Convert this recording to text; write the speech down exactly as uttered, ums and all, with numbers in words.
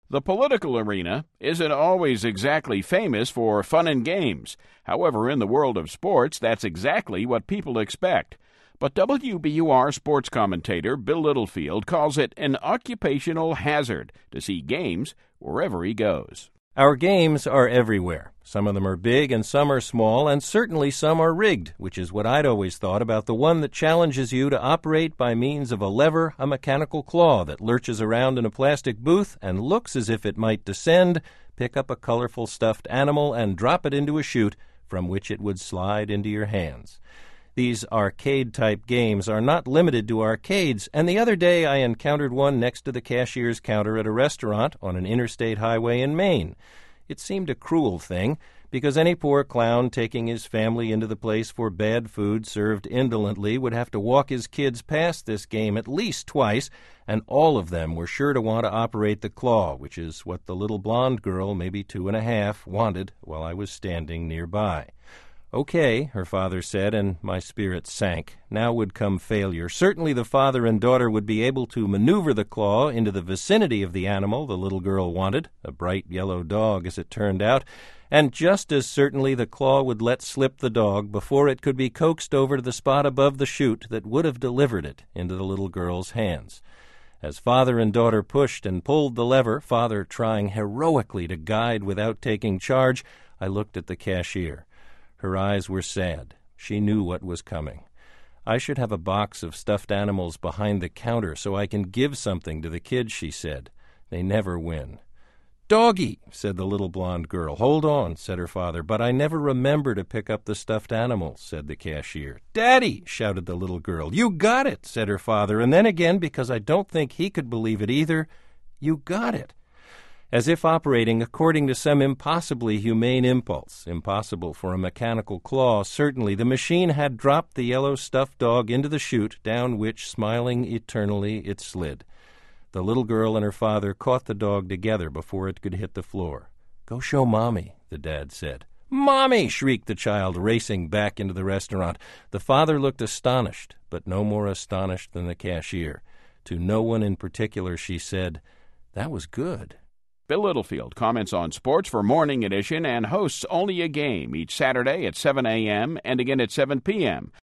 The political arena isn't always exactly famous for fun and games. However, in the world of sports, that's exactly what people expect. But W B U R sports commentator Bill Littlefield calls it an occupational hazard to see games wherever he goes. Our games are everywhere. Some of them are big and some are small, and certainly some are rigged, which is what I'd always thought about the one that challenges you to operate by means of a lever, a mechanical claw that lurches around in a plastic booth and looks as if it might descend, pick up a colorful stuffed animal, and drop it into a chute from which it would slide into your hands. These arcade-type games are not limited to arcades, and the other day I encountered one next to the cashier's counter at a restaurant on an interstate highway in Maine. It seemed a cruel thing, because any poor clown taking his family into the place for bad food served indolently would have to walk his kids past this game at least twice, and all of them were sure to want to operate the claw, which is what the little blonde girl, maybe two and a half, wanted while I was standing nearby. Okay, her father said, and my spirit sank. Now would come failure. Certainly the father and daughter would be able to maneuver the claw into the vicinity of the animal the little girl wanted, a bright yellow dog as it turned out, and just as certainly the claw would let slip the dog before it could be coaxed over to the spot above the chute that would have delivered it into the little girl's hands. As father and daughter pushed and pulled the lever, father trying heroically to guide without taking charge, I looked at the cashier. Her eyes were sad. She knew what was coming. I should have a box of stuffed animals behind the counter so I can give something to the kids, she said. They never win. Doggy, said the little blonde girl. Hold on, said her father, but I never remember to pick up the stuffed animals, said the cashier. Daddy, shouted the little girl. You got it, said her father, and then again, because I don't think he could believe it either, you got it. As if operating according to some impossibly humane impulse, impossible for a mechanical claw, certainly, the machine had dropped the yellow stuffed dog into the chute, down which, smiling eternally, it slid. The little girl and her father caught the dog together before it could hit the floor. Go show Mommy, the dad said. Mommy! Shrieked the child, racing back into the restaurant. The father looked astonished, but no more astonished than the cashier. To no one in particular, she said, That was good. Bill Littlefield comments on sports for Morning Edition and hosts Only a Game each Saturday at seven a.m. and again at seven p.m.